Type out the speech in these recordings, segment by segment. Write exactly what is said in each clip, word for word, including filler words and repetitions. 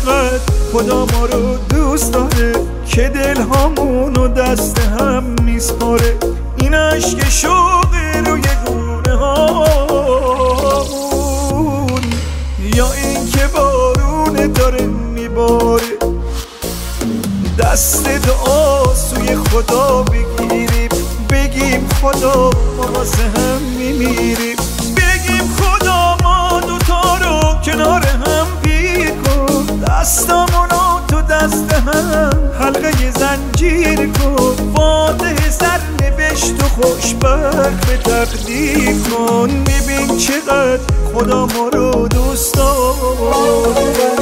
چقدر خدا ما رو دوست داره که دل هامونو دست هم میسپاره. این عشق شوق روی گونه هامون یا این که بارون داره میباره. دست دعا سوی خدا بگیریم، بگیم خدا ما واسه هم میمیریم. بگیم خدا ما دوتا رو کنار هم پیر کن، دستامونو تو دست هم حلقه زنجیر کن. فاتح سر نوشت و خوشبخت به تقدیر کن. ببین چقدر خدا ما رو دوست داره.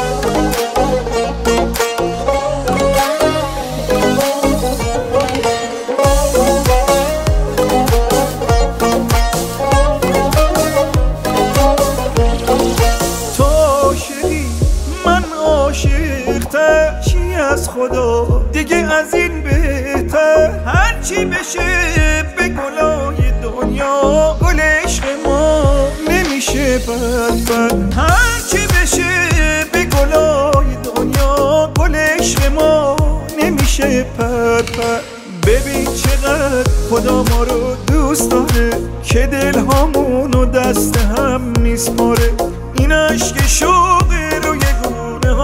چی از خدا دیگه از این بهتر، هرچی بشه به گلای دنیا گل عشق ما نمیشه بد بد. هرچی بشه به گلای دنیا گل عشق ما نمیشه بد بد. ببین چقدر خدا ما رو دوست داره که دل هامونو دست هم میسپاره. این عشق شوق روی گونه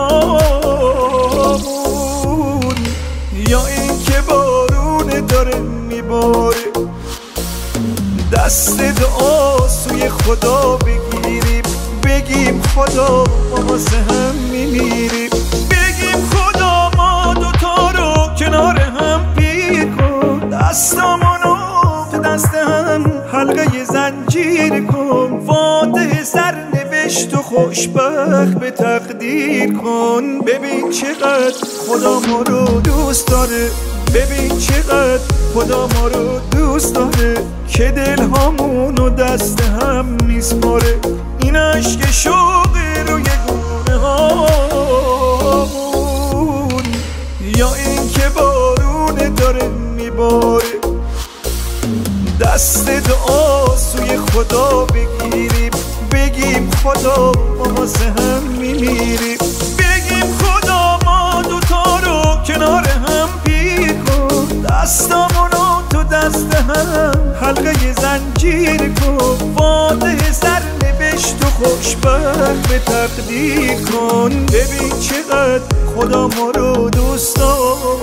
هامون یا این که بارون داره میباره. دست دعا سوی خدا بگیریم، بگیم خدا ما واسه هم میمیریم. بگیم خدا ما دوتا رو کنار هم پیر کن، دستامونو تو دست هم حلقه زنجیر کن. فاتح سر نوشت و خوشبخت به تقدیر کن. ببین چقدر خدا ما رو دوست داره، ببین چقدر خدا ما رو دوست داره که دل هامونو دست هم میسپاره. این عشق شوق روی گونه هامون یا این که بارون داره میباره. دست دعا سوی خدا بگیریم، بگیم خدا ما واسه هم میمیریم. بگیم خدا ما دوتا رو کنار هم پیر کن، دستامونو تو دست هم حلقه زنجیر کن. فاتح سر نوشت و خوشبخت به تقدیر کن. ببین چقدر خدا ما رو دوست داره.